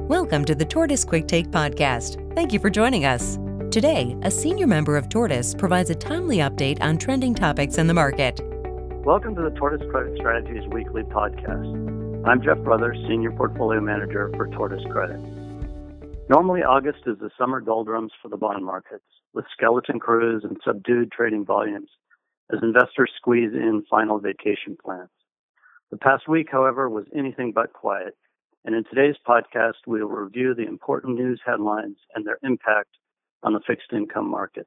Welcome to the Tortoise Quick Take podcast. Thank you for joining us. Today, a senior member of Tortoise provides a timely update on trending topics in the market. Welcome to the Tortoise Credit Strategies Weekly Podcast. I'm Jeff Brothers, Senior Portfolio Manager for Tortoise Credit. Normally, August is the summer doldrums for the bond markets, with skeleton crews and subdued trading volumes as investors squeeze in final vacation plans. The past week, however, was anything but quiet, and in today's podcast, we will review the important news headlines and their impact on the fixed income markets.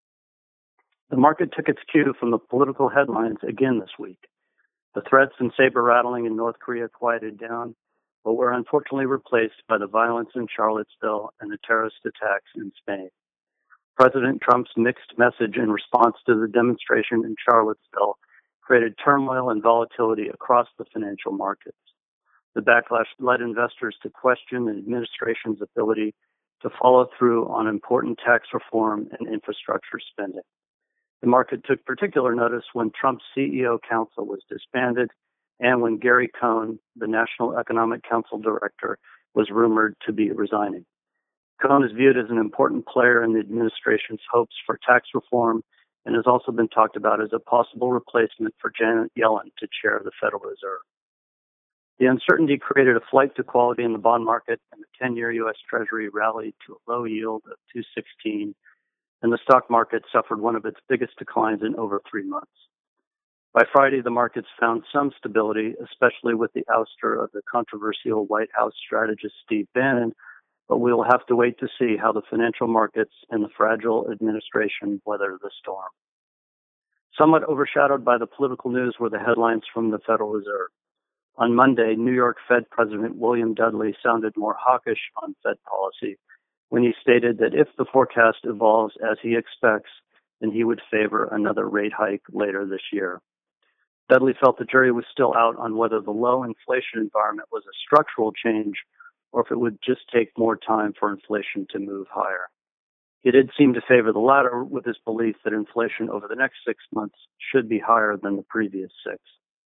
The market took its cue from the political headlines again this week. The threats and saber rattling in North Korea quieted down, but were unfortunately replaced by the violence in Charlottesville and the terrorist attacks in Spain. President Trump's mixed message in response to the demonstration in Charlottesville created turmoil and volatility across the financial markets. The backlash led investors to question the administration's ability to follow through on important tax reform and infrastructure spending. The market took particular notice when Trump's CEO Council was disbanded and when Gary Cohn, the National Economic Council Director, was rumored to be resigning. Cohn is viewed as an important player in the administration's hopes for tax reform and has also been talked about as a possible replacement for Janet Yellen to chair the Federal Reserve. The uncertainty created a flight to quality in the bond market, and the 10-year U.S. Treasury rallied to a low yield of 2.16, and the stock market suffered one of its biggest declines in over 3 months. By Friday, the markets found some stability, especially with the ouster of the controversial White House strategist Steve Bannon, but we will have to wait to see how the financial markets and the fragile administration weather the storm. Somewhat overshadowed by the political news were the headlines from the Federal Reserve. On Monday, New York Fed President William Dudley sounded more hawkish on Fed policy when he stated that if the forecast evolves as he expects, then he would favor another rate hike later this year. Dudley felt the jury was still out on whether the low inflation environment was a structural change or if it would just take more time for inflation to move higher. He did seem to favor the latter with his belief that inflation over the next 6 months should be higher than the previous 6.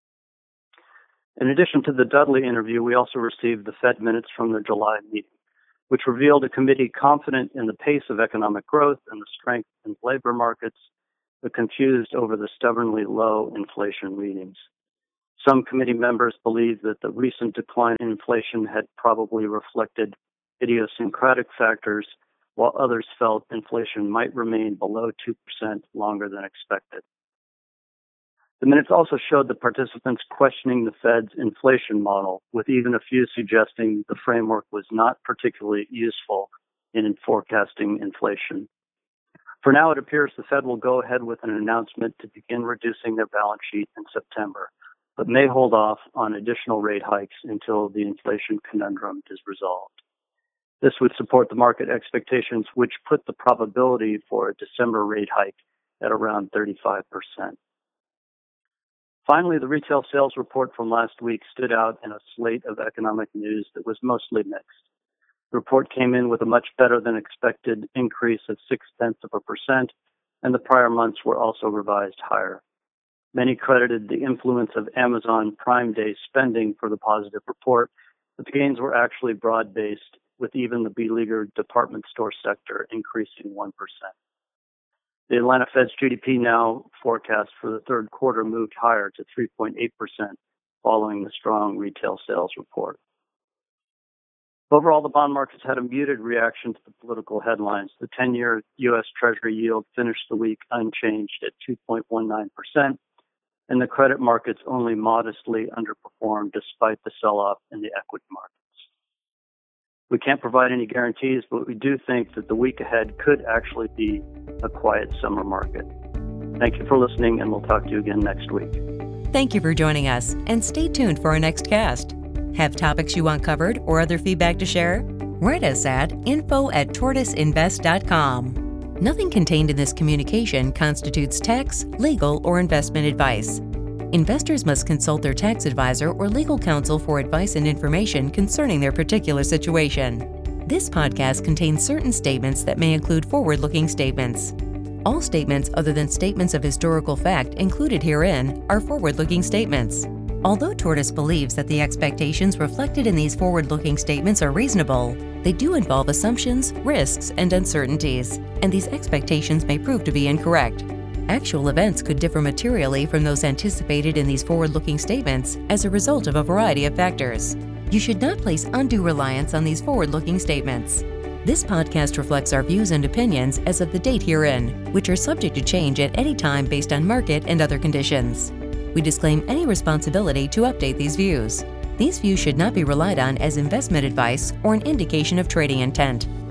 In addition to the Dudley interview, we also received the Fed minutes from the July meeting, which revealed a committee confident in the pace of economic growth and the strength in labor markets, but confused over the stubbornly low inflation readings. Some committee members believed that the recent decline in inflation had probably reflected idiosyncratic factors, while others felt inflation might remain below 2% longer than expected. The minutes also showed the participants questioning the Fed's inflation model, with even a few suggesting the framework was not particularly useful in forecasting inflation. For now, it appears the Fed will go ahead with an announcement to begin reducing their balance sheet in September, but may hold off on additional rate hikes until the inflation conundrum is resolved. This would support the market expectations, which put the probability for a December rate hike at around 35%. Finally, the retail sales report from last week stood out in a slate of economic news that was mostly mixed. The report came in with a much better than expected increase of 0.6%, and the prior months were also revised higher. Many credited the influence of Amazon Prime Day spending for the positive report, but the gains were actually broad-based, with even the beleaguered department store sector increasing 1%. The Atlanta Fed's GDP now forecast for the third quarter moved higher to 3.8% following the strong retail sales report. Overall, the bond markets had a muted reaction to the political headlines. The 10-year U.S. Treasury yield finished the week unchanged at 2.19%, and the credit markets only modestly underperformed despite the sell-off in the equity markets. We can't provide any guarantees, but we do think that the week ahead could actually be a quiet summer market. Thank you for listening, and we'll talk to you again next week. Thank you for joining us, and stay tuned for our next cast. Have topics you want covered or other feedback to share? Write us at info@tortoiseinvest.com. Nothing contained in this communication constitutes tax, legal, or investment advice. Investors must consult their tax advisor or legal counsel for advice and information concerning their particular situation. This podcast contains certain statements that may include forward-looking statements. All statements other than statements of historical fact included herein are forward-looking statements. Although Tortoise believes that the expectations reflected in these forward-looking statements are reasonable, they do involve assumptions, risks, and uncertainties, and these expectations may prove to be incorrect. Actual events could differ materially from those anticipated in these forward-looking statements as a result of a variety of factors. You should not place undue reliance on these forward-looking statements. This podcast reflects our views and opinions as of the date herein, which are subject to change at any time based on market and other conditions. We disclaim any responsibility to update these views. These views should not be relied on as investment advice or an indication of trading intent.